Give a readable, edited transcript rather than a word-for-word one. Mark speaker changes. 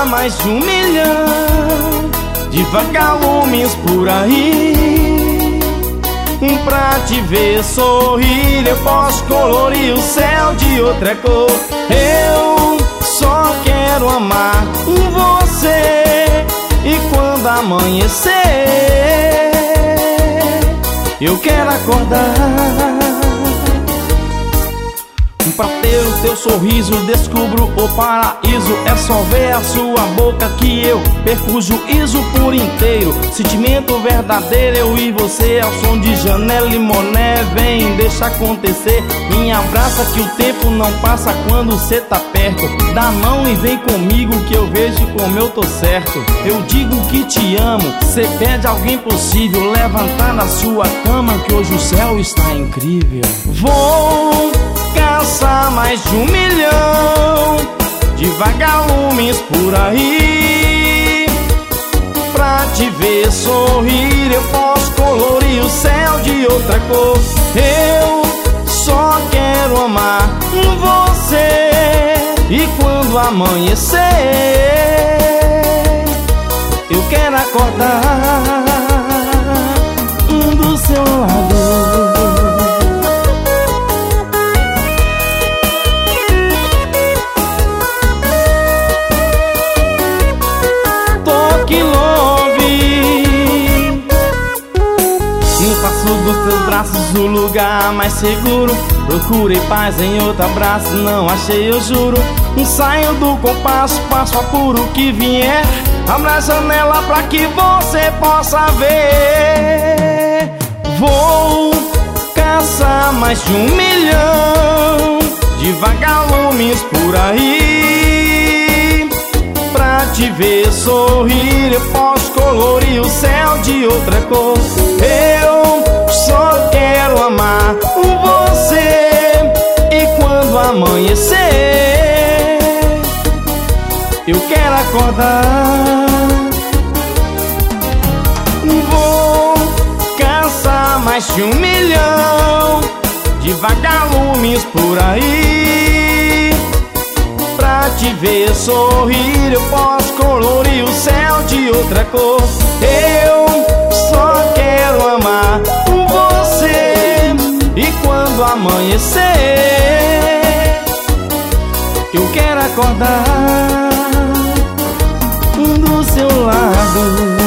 Speaker 1: caçar mais de 1 milhão de vagalumes por aí. Pra te ver sorrir eu posso colorir o céu de outra cor. Eu só quero amar você, e quando amanhecer eu quero acordar pra ter o teu sorriso. Descubro o paraíso, é só ver a sua boca que eu perco o juízo por inteiro. Sentimento verdadeiro, eu e você ao som de Janela e Monet. Vem, deixa acontecer, me abraça que o tempo não passa quando cê tá perto. Dá a mão e vem comigo que eu vejo como eu tô certo. Eu digo que te amo, cê pede alguém possível. Levantar na sua cama que hoje o céu está incrível. Vou caçar mais de 1 milhão de vagalumes por aí. Pra te ver sorrir eu posso colorir o céu de outra cor. Eu só quero amar você, e quando amanhecer eu quero acordar do seu lado. Dos teus braços o lugar mais seguro. Procurei paz em outro abraço, não achei, eu juro. Saio do compasso, passo apuro que vier. Abre a janela pra que você possa ver. Vou caçar mais de 1 milhão de vagalumes por aí. Pra te ver sorrir eu posso colorir o céu de outra cor. Eu só quero amar você, e quando amanhecer eu quero acordar. Vou caçar mais de 1 milhão de vagalumes por aí. Pra te ver sorrir eu posso colorir o céu de outra cor. Eu só quero amar você, e quando amanhecer eu quero acordar do seu lado.